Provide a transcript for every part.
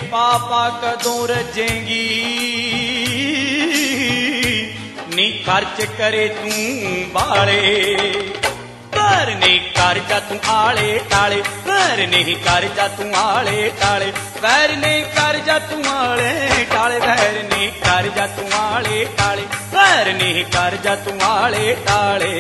पापा कदों रजेंगी नी खर्च करे तू बाले घर नहीं कर जा तू आले टाले घर नहीं कर जा तू आले टाले वैर नहीं कर जा तू आले टाले वैर नहीं कर जा तू आले टाले वैर नहीं कर जा तू आले टाले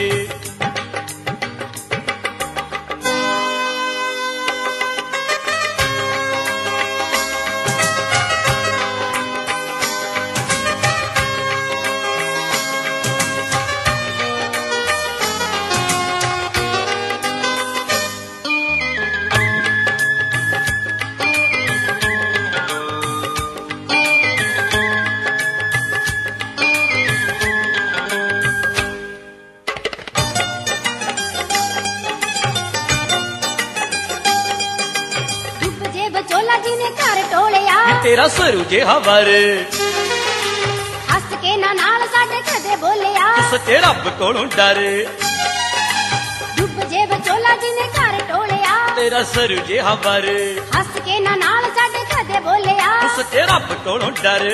तेरा सरू जे हवर हस के नाल साडे कदे बोलिया सच्चे रब कोलों डर डुब जे बचोला जिने घर टोलिया तेरा सरू जे हवर हस के नाल साडे कदे बोलिया सच्चे रब कोलों डर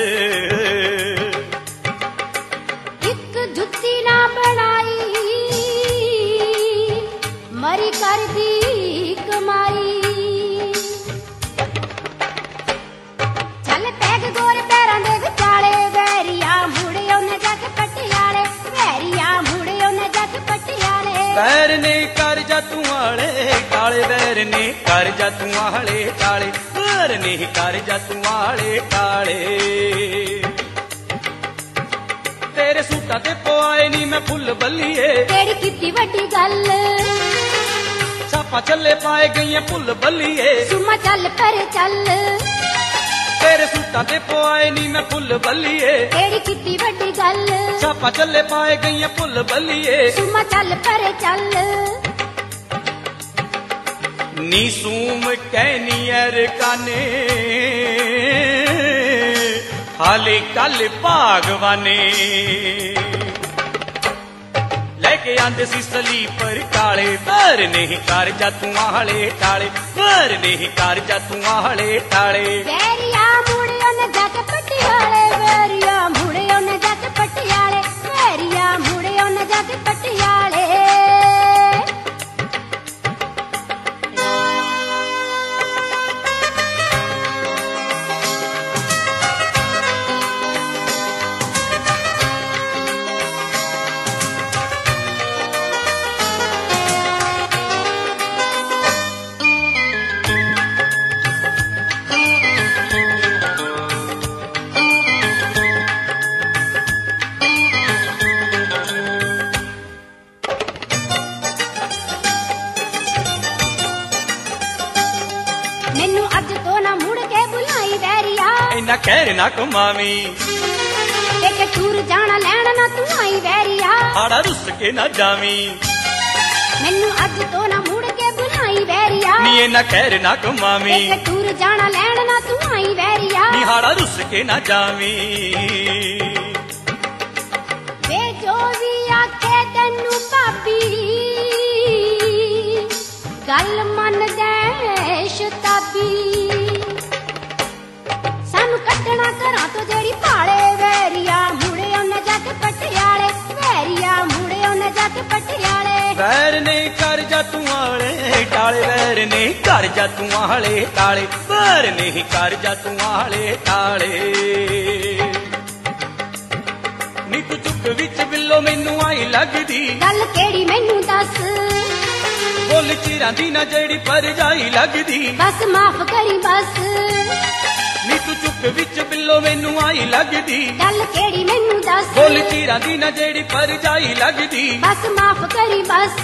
एक जुत्ती ना बनाई मरी कर दी कमाई वैर ने कर जा तू आले टाले वैर ने कर जा तू आले टाले वैर ने कर जा तू आले टाले तेरे सूटा ते पवाए नी मैं फुल बल्लीए तेरी कितनी वड्डी गल छापा चले पाए गई फुल बल्लीए सुमा चल पर चल तेरे सूटा ते पवाए नी मैं फुल बल्लीए तेरी कितनी वड्डी गल छापा चले पाए गई फुल बल्लीए सुमा चल पर चल नी सूम कैनियर काने हाले कल भागवाने लेके आंदे सी सलीपर काले वैर नहीं कर जा तू आले टाले वैर नहीं कर जा तू आले टाले वैरिया मुड़ियों ने जाके पटियाले वैरिया मुड़ियों ने जाके पटियाले वैरिया मुड़ियों ने जाके पटियाले मैनू अज तो ना मुड़ के बुलाई वैरिया इन्ना कहर ना कमावी के टूर जाना लैन ना तू आई वैरिया हाड़ा रुस के ना जावी मैनू अज तो ना मुड़ के बुलाई वैरिया नी इन्ना कहर ना कमावी के टूर जाना लैन ना तू आई वैरिया नी हाड़ा रुस के ना जावी वे जो भी आखे तेनू भाभी गल मन दे शताबी सानू कटना घरां तो जेड़ी पाले वैरिया मुड़े उन्हें जाके पटियाले वैरिया मुड़े उन्हें जाके पटियाले वैर नहीं कर जा तू आले टाले वैर नहीं कर जा तू आले टाले वैर नहीं कर जा तू आले टाले नी तू चुप विच बिल्लो मैनू आई लगदी गल केड़ी मैनू दस बोल चिरां दी ना जेड़ी पर जाई लगदी बस माफ करी बस नी तू चुप विच बिल्लो मैनू आई लगदी गल केड़ी मैनू दस बोल चिरां दी ना जेड़ी पर जाई लगदी बस माफ करी बस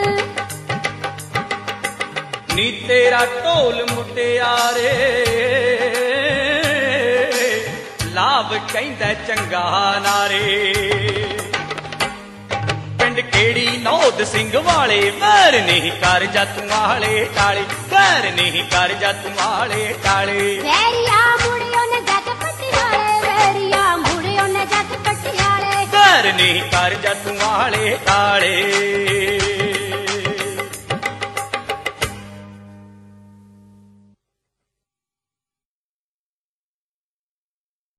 नी तेरा ढोल मुटियारे लाभ कहंदा चंगा नारे पिंड केड़ी नौद सिंह वाले वैर नहीं कर जा तू आले टाले वैर नहीं कर जा तू आले टाले वैरिया मुड़ियों ने जाके पटियाले वैरिया मुड़ियों ने जाके पटियाले वैर नहीं कर जा तू आले टाले